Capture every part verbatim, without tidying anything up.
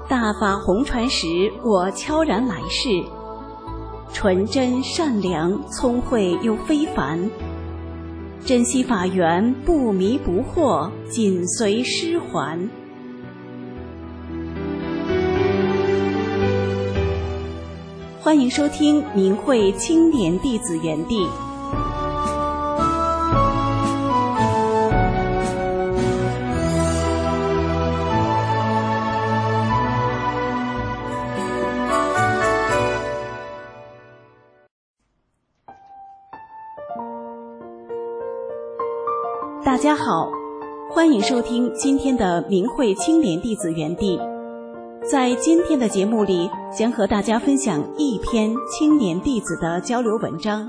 大法红传时，我悄然来世，纯真善良，聪慧又非凡，珍惜法缘，不迷不惑，紧随师还。欢迎收听明慧青年弟子园地。大家好，欢迎收听今天的明慧青年弟子园地。在今天的节目里，将和大家分享一篇青年弟子的交流文章。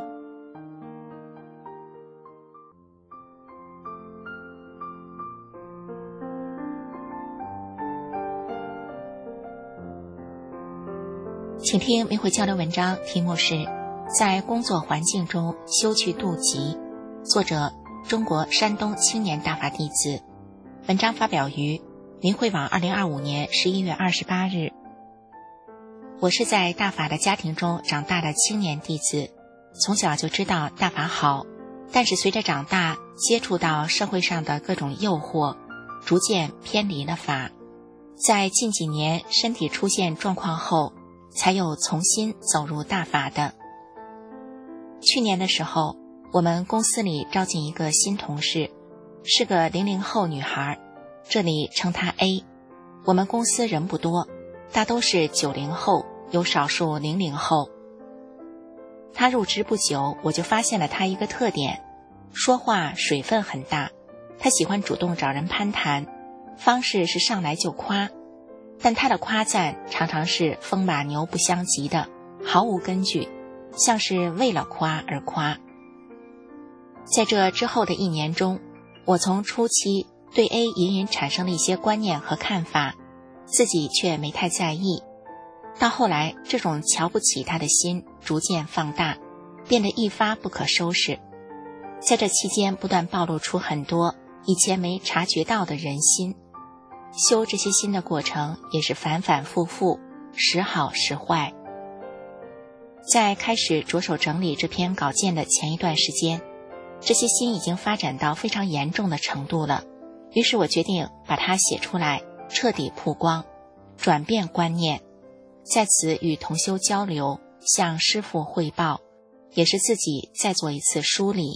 请听明慧交流文章，题目是在工作环境中修去妒忌，作者中国山东青年大法弟子。文章发表于明慧网二零二五年十一月二十八日。我是在大法的家庭中长大的青年弟子，从小就知道大法好，但是随着长大，接触到社会上的各种诱惑，逐渐偏离了法。在近几年身体出现状况后，才又重新走入大法的。去年的时候，我们公司里招进一个新同事，是个零零后女孩，这里称她 A。 我们公司人不多，大都是九零后，有少数零零后。她入职不久，我就发现了她一个特点，说话水分很大。她喜欢主动找人攀谈，方式是上来就夸，但她的夸赞常常是风马牛不相及的，毫无根据，像是为了夸而夸。在这之后的一年中，我从初期对 A 隐隐产生了一些观念和看法，自己却没太在意。到后来，这种瞧不起他的心逐渐放大，变得一发不可收拾。在这期间，不断暴露出很多以前没察觉到的人心。修这些心的过程也是反反复复，时好时坏。在开始着手整理这篇稿件的前一段时间，这些心已经发展到非常严重的程度了，于是我决定把它写出来，彻底曝光，转变观念，在此与同修交流，向师父汇报，也是自己再做一次梳理。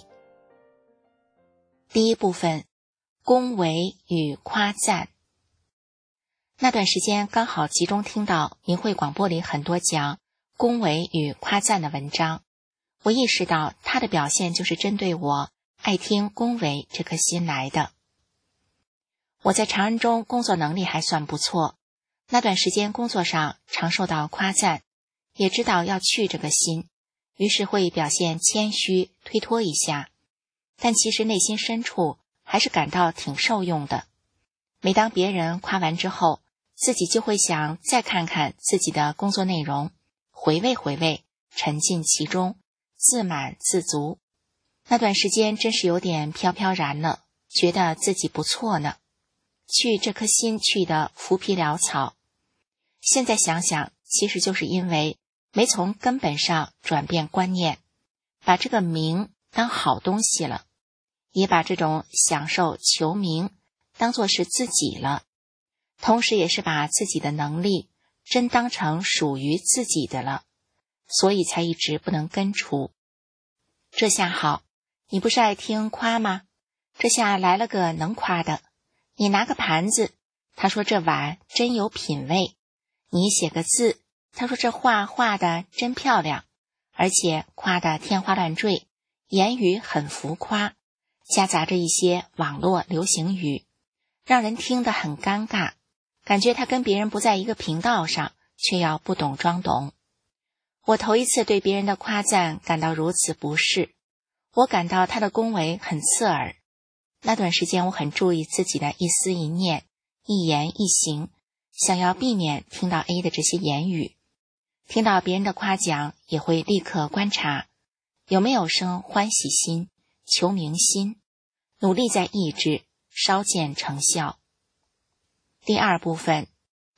第一部分，恭维与夸赞。那段时间刚好集中听到明慧广播里很多讲恭维与夸赞的文章，我意识到他的表现就是针对我爱听恭维这颗心来的。我在长安中工作能力还算不错，那段时间工作上常受到夸赞，也知道要去这个心，于是会表现谦虚推脱一下，但其实内心深处还是感到挺受用的。每当别人夸完之后，自己就会想再看看自己的工作内容，回味回味，沉浸其中，自满自足。那段时间真是有点飘飘然了，觉得自己不错呢，去这颗心去的浮皮潦草。现在想想，其实就是因为没从根本上转变观念，把这个名当好东西了，也把这种享受求名当作是自己了，同时也是把自己的能力真当成属于自己的了，所以才一直不能根除。这下好，你不是爱听夸吗？这下来了个能夸的，你拿个盘子，他说这碗真有品味；你写个字，他说这画画的真漂亮，而且夸得天花乱坠，言语很浮夸，夹杂着一些网络流行语，让人听得很尴尬，感觉他跟别人不在一个频道上，却要不懂装懂。我头一次对别人的夸赞感到如此不适，我感到他的恭维很刺耳。那段时间我很注意自己的一思一念，一言一行，想要避免听到 A 的这些言语。听到别人的夸奖，也会立刻观察有没有生欢喜心、求名心，努力在抑制，稍见成效。第二部分，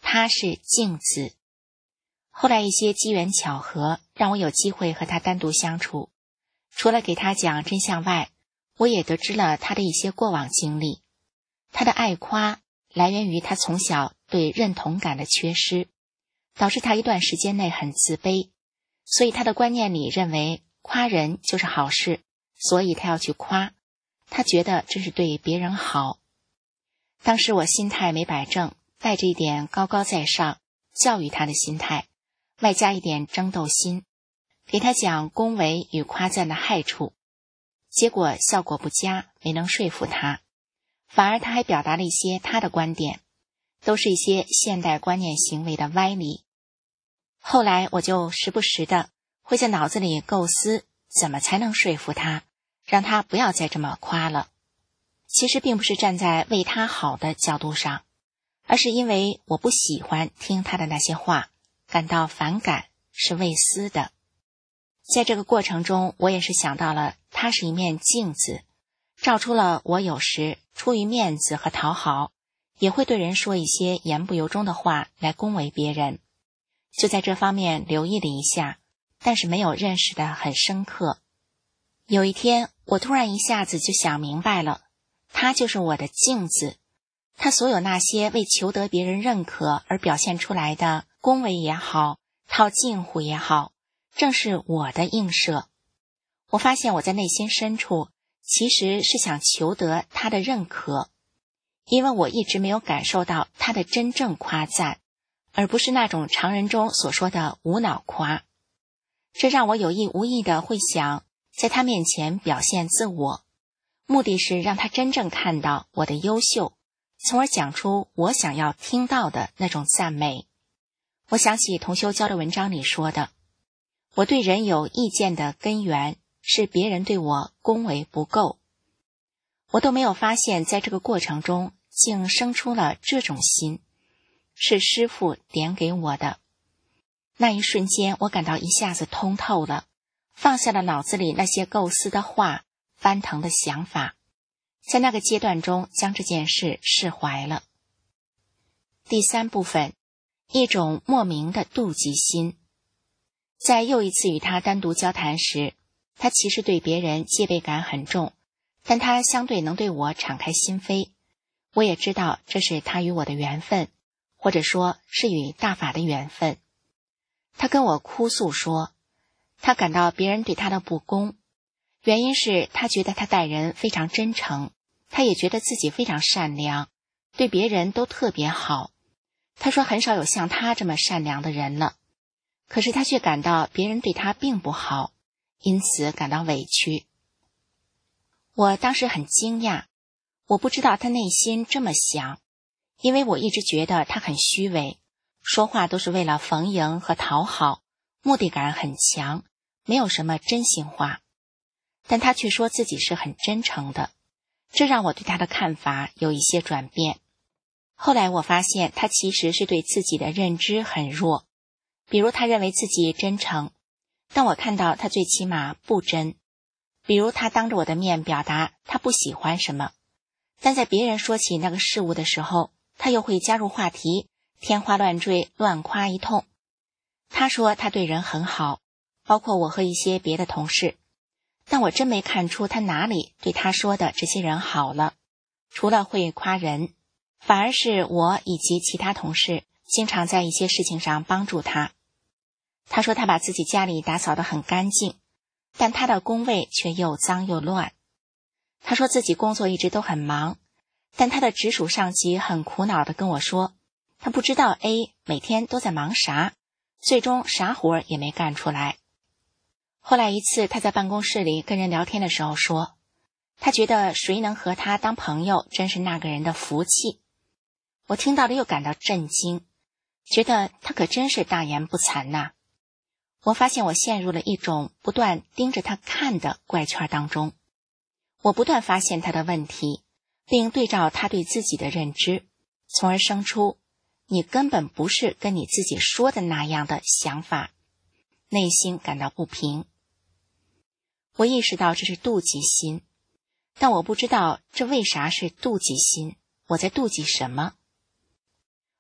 他是镜子。后来一些机缘巧合让我有机会和他单独相处，除了给他讲真相外，我也得知了他的一些过往经历。他的爱夸来源于他从小对认同感的缺失，导致他一段时间内很自卑，所以他的观念里认为夸人就是好事，所以他要去夸，他觉得这是对别人好。当时我心态没摆正，带着一点高高在上教育他的心态，外加一点争斗心，给他讲恭维与夸赞的害处，结果效果不佳，没能说服他，反而他还表达了一些他的观点，都是一些现代观念行为的歪理。后来我就时不时的会在脑子里构思怎么才能说服他，让他不要再这么夸了。其实并不是站在为他好的角度上，而是因为我不喜欢听他的那些话，感到反感，是为私的。在这个过程中，我也是想到了他是一面镜子，照出了我有时出于面子和讨好，也会对人说一些言不由衷的话来恭维别人。就在这方面留意了一下，但是没有认识得很深刻。有一天，我突然一下子就想明白了，他就是我的镜子，他所有那些为求得别人认可而表现出来的恭维也好，套近乎也好，正是我的映射。我发现我在内心深处其实是想求得他的认可，因为我一直没有感受到他的真正夸赞，而不是那种常人中所说的无脑夸。这让我有意无意地会想在他面前表现自我，目的是让他真正看到我的优秀，从而讲出我想要听到的那种赞美。我想起同修教的文章里说的，我对人有意见的根源是别人对我恭维不够。我都没有发现在这个过程中竟生出了这种心，是师父点给我的。那一瞬间我感到一下子通透了，放下了脑子里那些构思的话，翻腾的想法，在那个阶段中将这件事释怀了。第三部分，一种莫名的妒忌心。在又一次与他单独交谈时，他其实对别人戒备感很重，但他相对能对我敞开心扉。我也知道这是他与我的缘分，或者说是与大法的缘分。他跟我哭诉说，他感到别人对他的不公，原因是他觉得他待人非常真诚，他也觉得自己非常善良，对别人都特别好。他说很少有像他这么善良的人了，可是他却感到别人对他并不好，因此感到委屈。我当时很惊讶，我不知道他内心这么想，因为我一直觉得他很虚伪，说话都是为了逢迎和讨好，目的感很强，没有什么真心话。但他却说自己是很真诚的，这让我对他的看法有一些转变。后来我发现他其实是对自己的认知很弱，比如他认为自己真诚，但我看到他最起码不真。比如他当着我的面表达他不喜欢什么，但在别人说起那个事物的时候，他又会加入话题，天花乱坠，乱夸一通。他说他对人很好，包括我和一些别的同事，但我真没看出他哪里对他说的这些人好了，除了会夸人，反而是我以及其他同事经常在一些事情上帮助他。他说他把自己家里打扫得很干净，但他的工位却又脏又乱。他说自己工作一直都很忙，但他的直属上级很苦恼地跟我说，他不知道 A 每天都在忙啥，最终啥活也没干出来。后来一次他在办公室里跟人聊天的时候说，他觉得谁能和他当朋友真是那个人的福气。我听到了又感到震惊，觉得他可真是大言不惭呐。我发现我陷入了一种不断盯着他看的怪圈当中，我不断发现他的问题，并对照他对自己的认知，从而生出你根本不是跟你自己说的那样的想法，内心感到不平。我意识到这是妒忌心，但我不知道这为啥是妒忌心，我在妒忌什么。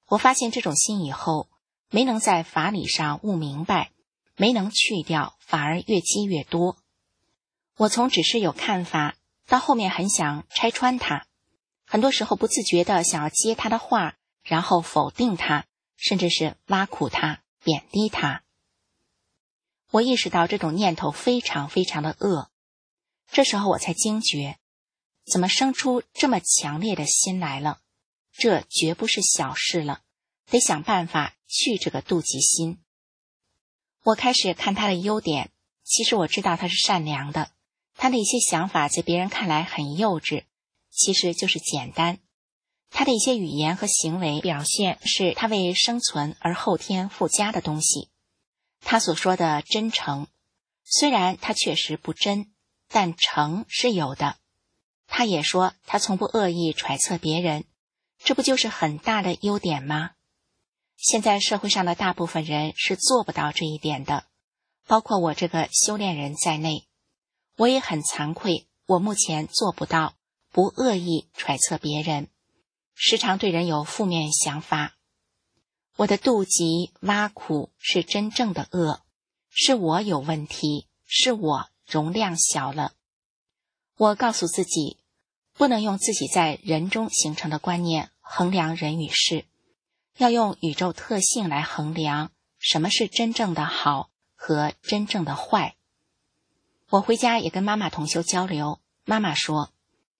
我发现这种心以后，没能在法理上悟明白，没能去掉，反而越积越多。我从只是有看法，到后面很想拆穿它，很多时候不自觉地想要接他的话，然后否定他，甚至是挖苦他，贬低他。我意识到这种念头非常非常的恶，这时候我才惊觉，怎么生出这么强烈的心来了？这绝不是小事了，得想办法去这个妒忌心。我开始看他的优点，其实我知道他是善良的，他的一些想法在别人看来很幼稚，其实就是简单。他的一些语言和行为表现是他为生存而后天附加的东西。他所说的真诚，虽然他确实不真，但诚是有的。他也说他从不恶意揣测别人，这不就是很大的优点吗？现在社会上的大部分人是做不到这一点的，包括我这个修炼人在内。我也很惭愧，我目前做不到不恶意揣测别人，时常对人有负面想法。我的妒忌、挖苦是真正的恶，是我有问题，是我容量小了。我告诉自己，不能用自己在人中形成的观念衡量人与事，要用宇宙特性来衡量什么是真正的好和真正的坏。我回家也跟妈妈同修交流，妈妈说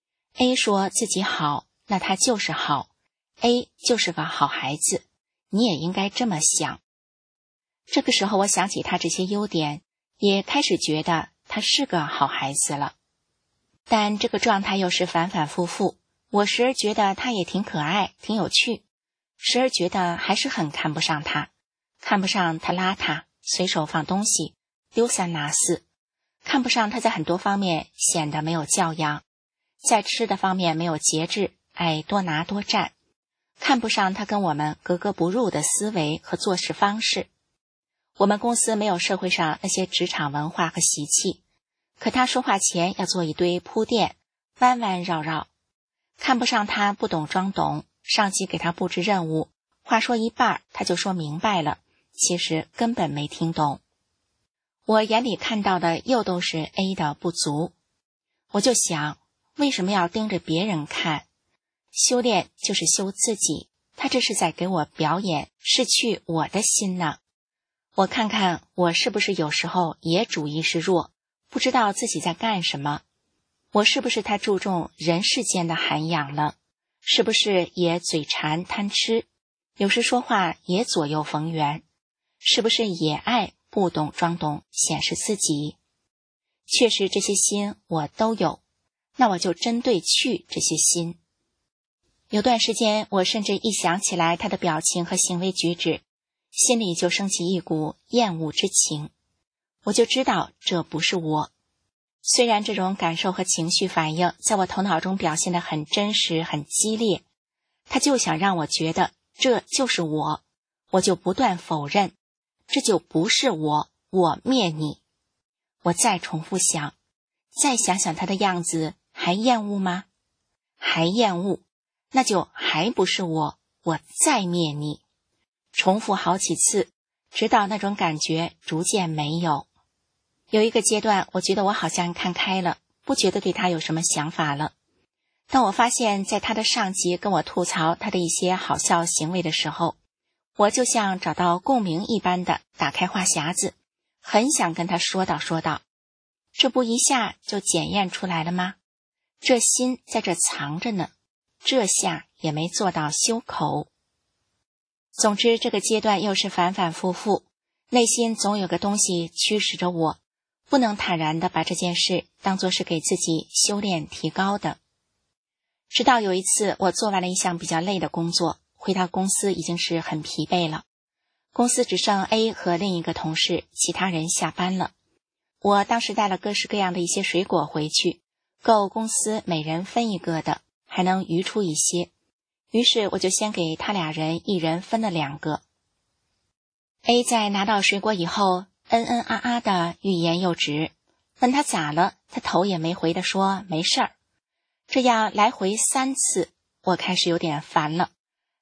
A 说自己好，那他就是好， A 就是个好孩子，你也应该这么想。这个时候我想起他这些优点，也开始觉得他是个好孩子了。但这个状态又是反反复复，我时而觉得他也挺可爱，挺有趣，时而觉得还是很看不上他，看不上他邋遢，随手放东西，丢三落四，看不上他在很多方面显得没有教养，在吃的方面没有节制，爱多拿多占，看不上他跟我们格格不入的思维和做事方式。我们公司没有社会上那些职场文化和习气，可他说话前要做一堆铺垫，弯弯绕绕。看不上他不懂装懂，上级给他布置任务，话说一半他就说明白了，其实根本没听懂。我眼里看到的又都是 A 的不足，我就想，为什么要盯着别人看？修炼就是修自己，他这是在给我表演失去我的心呢。我看看我是不是有时候也主意识弱，不知道自己在干什么。我是不是太注重人世间的涵养了？是不是也嘴馋贪吃？有时说话也左右逢源？是不是也爱不懂装懂显示自己？确实这些心我都有，那我就针对去这些心。有段时间我甚至一想起来他的表情和行为举止，心里就升起一股厌恶之情，我就知道这不是我。虽然这种感受和情绪反应在我头脑中表现得很真实很激烈，他就想让我觉得这就是我，我就不断否认，这就不是我，我灭你。我再重复想，再想想他的样子，还厌恶吗？还厌恶，那就还不是我，我再灭你。重复好几次，直到那种感觉逐渐没有。有一个阶段，我觉得我好像看开了，不觉得对他有什么想法了。当我发现在他的上级跟我吐槽他的一些好笑行为的时候，我就像找到共鸣一般的打开话匣子，很想跟他说道说道。这不一下就检验出来了吗？这心在这藏着呢，这下也没做到修口。总之这个阶段又是反反复复，内心总有个东西驱使着我，不能坦然地把这件事当作是给自己修炼提高的。直到有一次我做完了一项比较累的工作，回到公司已经是很疲惫了。公司只剩 A 和另一个同事，其他人下班了。我当时带了各式各样的一些水果回去，够公司每人分一个的，还能余出一些。于是我就先给他俩人一人分了两个。A 在拿到水果以后，嗯嗯啊啊的欲言又止，问他咋了，他头也没回地说没事儿。这样来回三次，我开始有点烦了，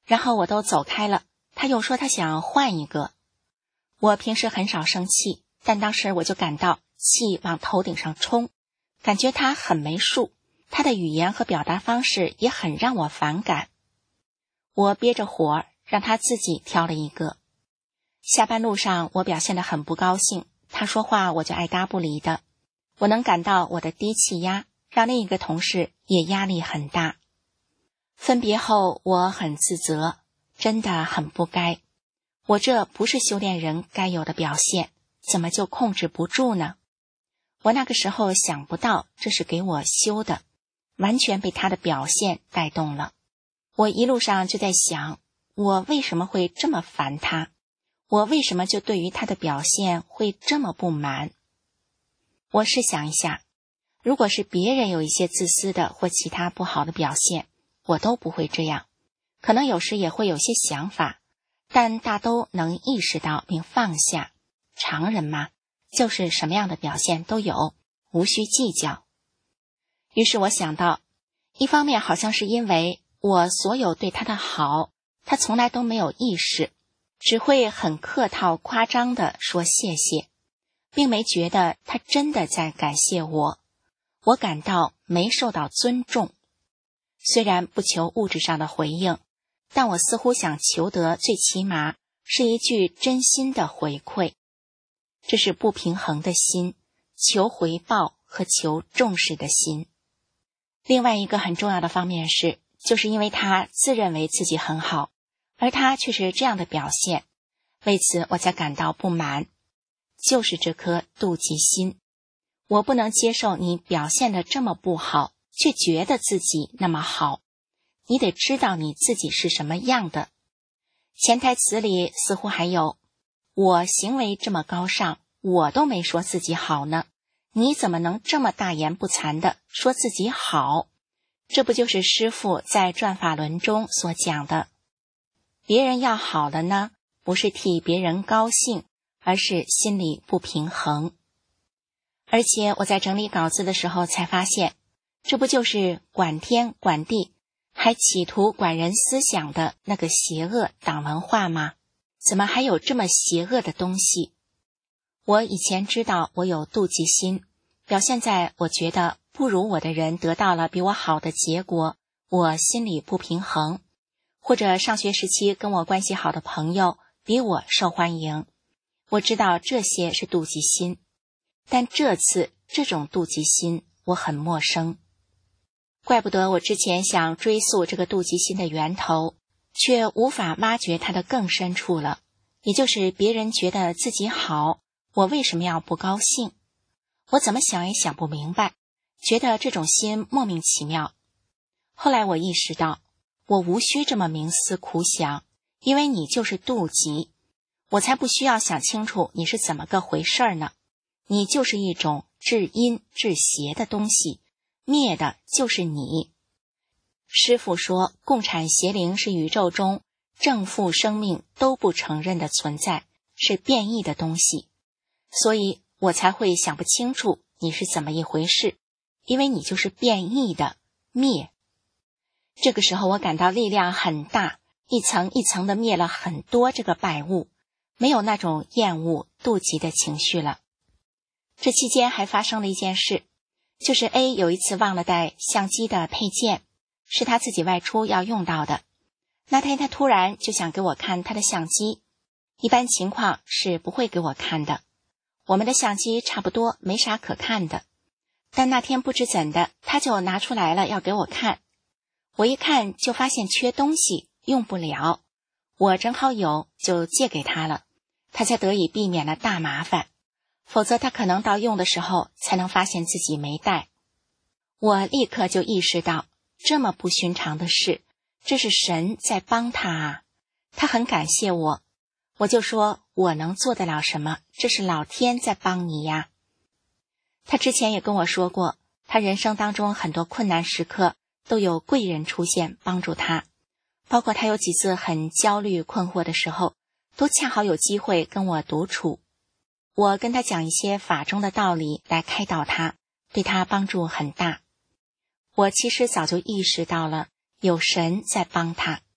然后我都走开了，他又说他想换一个。我平时很少生气，但当时我就感到气往头顶上冲，感觉他很没数，他的语言和表达方式也很让我反感。我憋着火让他自己挑了一个。下班路上我表现得很不高兴，他说话我就爱答不理的。我能感到我的低气压让另一个同事也压力很大。分别后我很自责，真的很不该。我这不是修炼人该有的表现，怎么就控制不住呢？我那个时候想不到这是给我修的，完全被他的表现带动了。我一路上就在想，我为什么会这么烦他？我为什么就对于他的表现会这么不满？我试想一下，如果是别人有一些自私的或其他不好的表现，我都不会这样，可能有时也会有些想法，但大都能意识到并放下。常人嘛，就是什么样的表现都有，无需计较。于是我想到，一方面好像是因为我所有对他的好，他从来都没有意识，只会很客套夸张地说谢谢，并没觉得他真的在感谢我。我感到没受到尊重。虽然不求物质上的回应，但我似乎想求得最起码是一句真心的回馈。这是不平衡的心，求回报和求重视的心。另外一个很重要的方面是，就是因为他自认为自己很好，而他却是这样的表现，为此我才感到不满。就是这颗妒忌心，我不能接受你表现得这么不好，却觉得自己那么好。你得知道你自己是什么样的。潜台词里似乎还有，我行为这么高尚，我都没说自己好呢，你怎么能这么大言不惭地说自己好？这不就是师父在转法轮中所讲的，别人要好了呢，不是替别人高兴，而是心里不平衡。而且我在整理稿子的时候才发现，这不就是管天管地，还企图管人思想的那个邪恶党文化吗？怎么还有这么邪恶的东西？我以前知道我有妒忌心，表现在我觉得不如我的人得到了比我好的结果，我心里不平衡，或者上学时期跟我关系好的朋友比我受欢迎，我知道这些是妒忌心。但这次这种妒忌心我很陌生，怪不得我之前想追溯这个妒忌心的源头，却无法挖掘它的更深处了，也就是别人觉得自己好，我为什么要不高兴？我怎么想也想不明白，觉得这种心莫名其妙。后来我意识到，我无需这么冥思苦想，因为你就是妒忌，我才不需要想清楚你是怎么个回事呢。你就是一种至阴至邪的东西，灭的就是你。师父说，共产邪灵是宇宙中正负生命都不承认的存在，是变异的东西，所以我才会想不清楚你是怎么一回事，因为你就是变异的，灭。这个时候我感到力量很大，一层一层的灭了很多这个败物，没有那种厌恶妒忌的情绪了。这期间还发生了一件事，就是 A 有一次忘了带相机的配件，是他自己外出要用到的。那天他突然就想给我看他的相机，一般情况是不会给我看的，我们的相机差不多没啥可看的。但那天不知怎的，他就拿出来了要给我看。我一看就发现缺东西，用不了，我正好有，就借给他了，他才得以避免了大麻烦。否则他可能到用的时候才能发现自己没带。我立刻就意识到，这么不寻常的事，这是神在帮他啊，他很感谢我。我就说，我能做得了什么？这是老天在帮你呀。他之前也跟我说过，他人生当中很多困难时刻都有贵人出现帮助他，包括他有几次很焦虑困惑的时候，都恰好有机会跟我独处。我跟他讲一些法中的道理来开导他，对他帮助很大。我其实早就意识到了有神在帮他，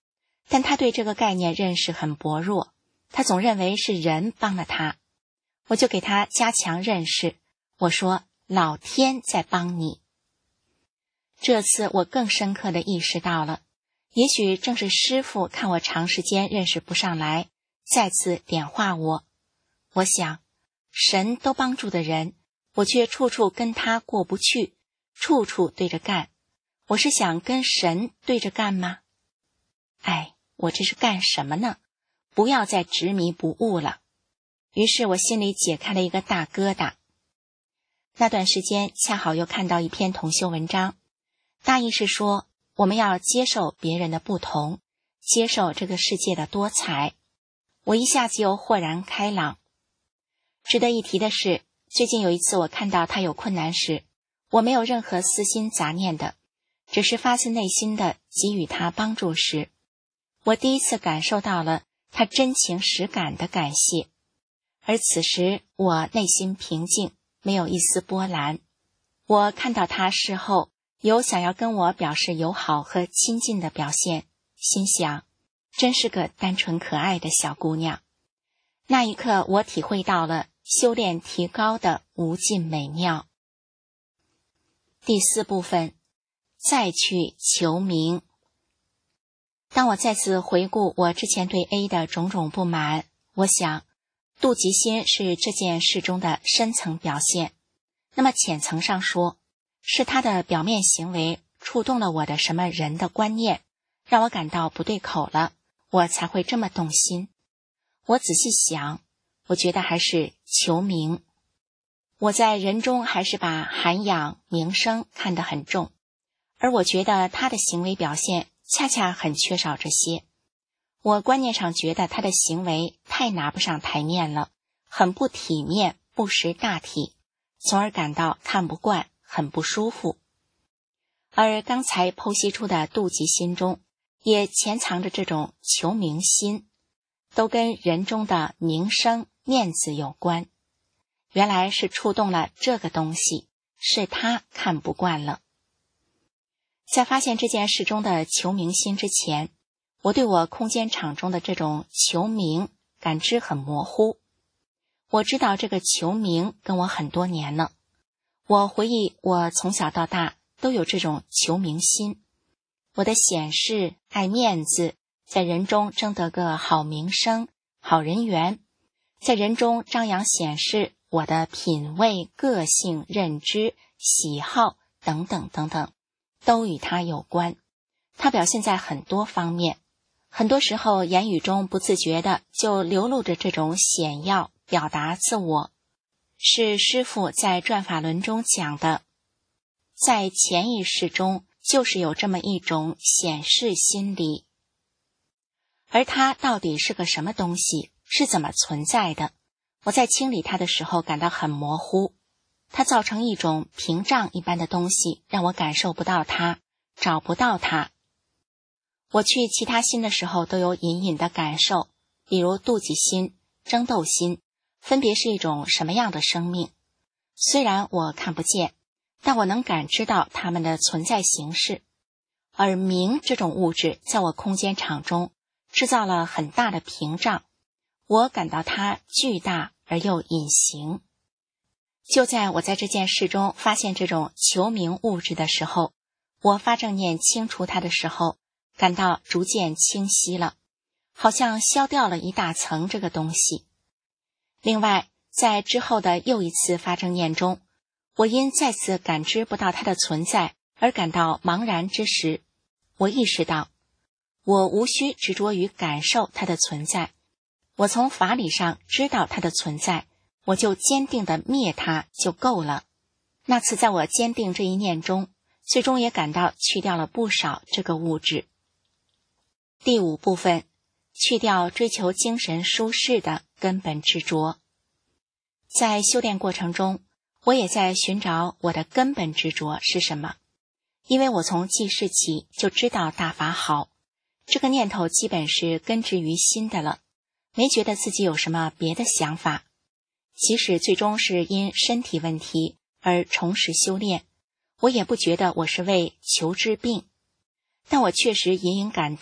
但他对这个概念认识很薄弱，他总认为是人帮了他。我就给他加强认识，我说老天在帮你。这次我更深刻地意识到了，也许正是师父看我长时间认识不上来，再次点化我。我想，神都帮助的人，我却处处跟他过不去，处处对着干。我是想跟神对着干吗？哎，我这是干什么呢？不要再执迷不悟了。于是我心里解开了一个大疙瘩。那段时间恰好又看到一篇同修文章，大意是说，我们要接受别人的不同，接受这个世界的多彩。我一下子又豁然开朗。值得一提的是，最近有一次我看到他有困难时，我没有任何私心杂念的，只是发自内心的给予他帮助时，我第一次感受到了他真情实感的感谢。而此时我内心平静，没有一丝波澜。我看到他事后有想要跟我表示友好和亲近的表现，心想，真是个单纯可爱的小姑娘。那一刻我体会到了修炼提高的无尽美妙。第四部分，再去求名。当我再次回顾我之前对 A 的种种不满，我想妒忌心是这件事中的深层表现，那么浅层上说，是他的表面行为触动了我的什么人的观念，让我感到不对口了，我才会这么动心。我仔细想，我觉得还是求名。我在人中还是把涵养名声看得很重，而我觉得他的行为表现恰恰很缺少这些。我观念上觉得他的行为太拿不上台面了，很不体面，不识大体，从而感到看不惯，很不舒服。而刚才剖析出的妒忌心中，也潜藏着这种求名心，都跟人中的名声、面子有关。原来是触动了这个东西，是他看不惯了。在发现这件事中的求名心之前，我对我空间场中的这种求名感知很模糊。我知道这个求名跟我很多年了，我回忆我从小到大都有这种求名心。我的显示、爱面子，在人中争得个好名声、好人缘，在人中张扬显示我的品味、个性、认知、喜好等等等等，都与它有关。它表现在很多方面，很多时候言语中不自觉的就流露着这种显要表达自我。是师父在转法轮中讲的，在潜意识中就是有这么一种显示心理。而它到底是个什么东西，是怎么存在的，我在清理它的时候感到很模糊。它造成一种屏障一般的东西，让我感受不到它，找不到它。我去其他心的时候都有隐隐的感受，比如妒忌心、争斗心，分别是一种什么样的生命。虽然我看不见，但我能感知到它们的存在形式。而名这种物质在我空间场中制造了很大的屏障，我感到它巨大而又隐形。就在我在这件事中发现这种求名物质的时候，我发正念清除它的时候，感到逐渐清晰了，好像消掉了一大层这个东西。另外，在之后的又一次发正念中，我因再次感知不到它的存在而感到茫然之时，我意识到，我无需执着于感受它的存在，我从法理上知道它的存在，我就坚定地灭它就够了。那次在我坚定这一念中，最终也感到去掉了不少这个物质。第五部分，去掉追求精神舒适的根本执着。在修炼过程中，我也在寻找我的根本执着是什么。因为我从记事起就知道大法好，这个念头基本是根植于心的了，没觉得自己有什么别的想法。即使最终是因身体问题而重拾修炼，我也不觉得我是为求治病，但我确实隐隐感到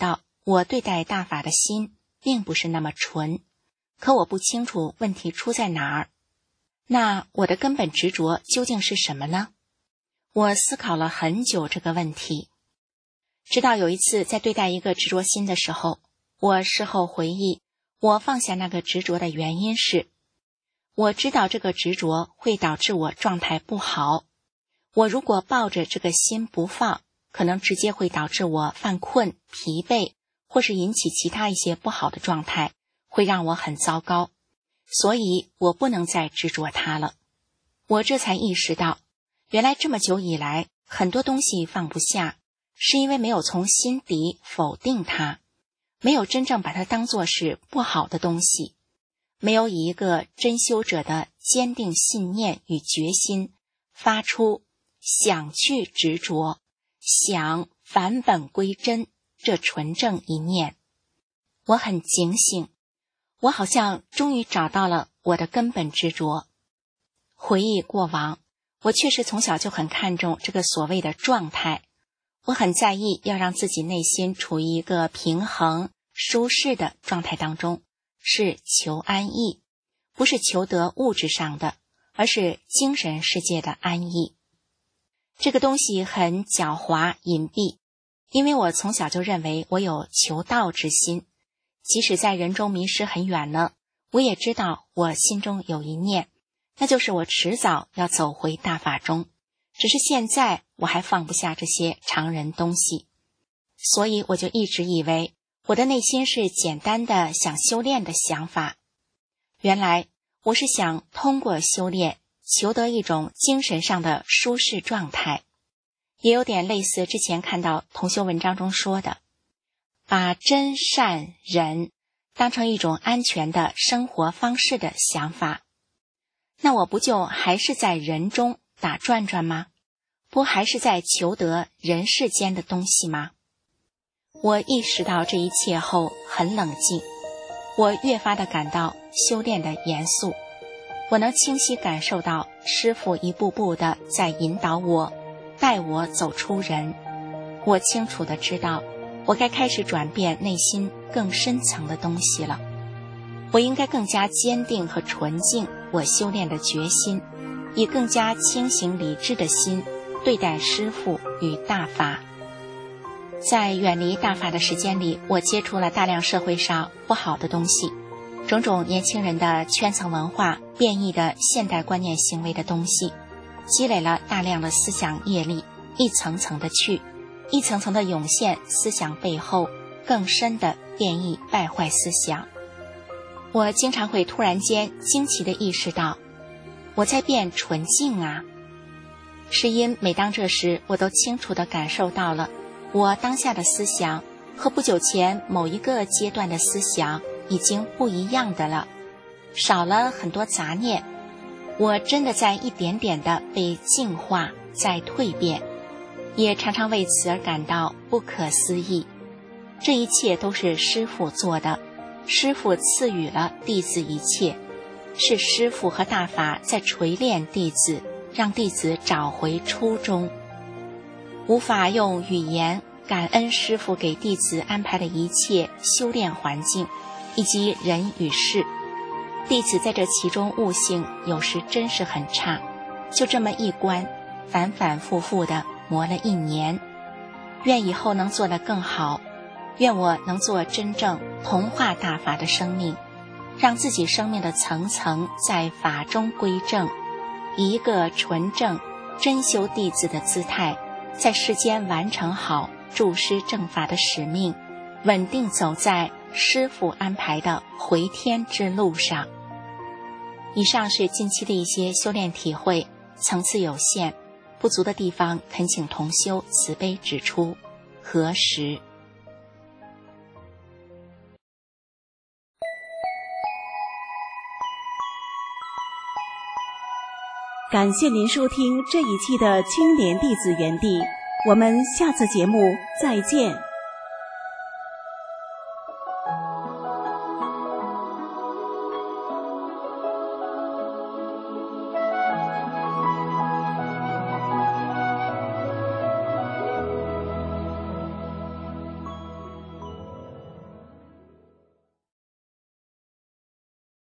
我对待大法的心并不是那么纯，可我不清楚问题出在哪儿。那我的根本执着究竟是什么呢？我思考了很久这个问题，直到有一次在对待一个执着心的时候，我事后回忆，我放下那个执着的原因是，我知道这个执着会导致我状态不好，我如果抱着这个心不放，可能直接会导致我犯困、疲惫，或是引起其他一些不好的状态，会让我很糟糕，所以我不能再执着它了。我这才意识到，原来这么久以来，很多东西放不下，是因为没有从心底否定它，没有真正把它当作是不好的东西，没有以一个真修者的坚定信念与决心，发出想去执着，想返本归真这纯正一念。我很警醒，我好像终于找到了我的根本执着。回忆过往，我确实从小就很看重这个所谓的状态，我很在意要让自己内心处于一个平衡、舒适的状态当中，是求安逸，不是求得物质上的，而是精神世界的安逸。这个东西很狡猾隐蔽，因为我从小就认为我有求道之心，即使在人中迷失很远了，我也知道我心中有一念，那就是我迟早要走回大法中，只是现在我还放不下这些常人东西，所以我就一直以为我的内心是简单的想修炼的想法。原来我是想通过修炼求得一种精神上的舒适状态，也有点类似之前看到同修文章中说的，把真善忍当成一种安全的生活方式的想法。那我不就还是在人中打转转吗？不还是在求得人世间的东西吗？我意识到这一切后很冷静，我越发的感到修炼的严肃，我能清晰感受到师父一步步的在引导我，带我走出人。我清楚的知道，我该开始转变内心更深层的东西了。我应该更加坚定和纯净我修炼的决心，以更加清醒理智的心对待师父与大法。在远离大法的时间里，我接触了大量社会上不好的东西，种种年轻人的圈层文化、变异的现代观念行为的东西，积累了大量的思想业力，一层层的去，一层层的涌现思想背后更深的变异败坏思想。我经常会突然间惊奇地意识到，我在变纯净啊！是因每当这时，我都清楚地感受到了，我当下的思想和不久前某一个阶段的思想已经不一样的了，少了很多杂念。我真的在一点点地被净化，在蜕变，也常常为此而感到不可思议。这一切都是师父做的，师父赐予了弟子一切，是师父和大法在锤炼弟子，让弟子找回初衷。无法用语言感恩师父给弟子安排的一切修炼环境以及人与事。弟子在这其中悟性有时真是很差，就这么一关反反复复地磨了一年。愿以后能做得更好，愿我能做真正同化大法的生命，让自己生命的层层在法中归正，以一个纯正真修弟子的姿态，在世间完成好助师正法的使命，稳定走在师父安排的回天之路上。以上是近期的一些修炼体会，层次有限，不足的地方恳请同修慈悲指出。何时？ 感谢您收听这一期的青莲弟子园地，我们下次节目再见。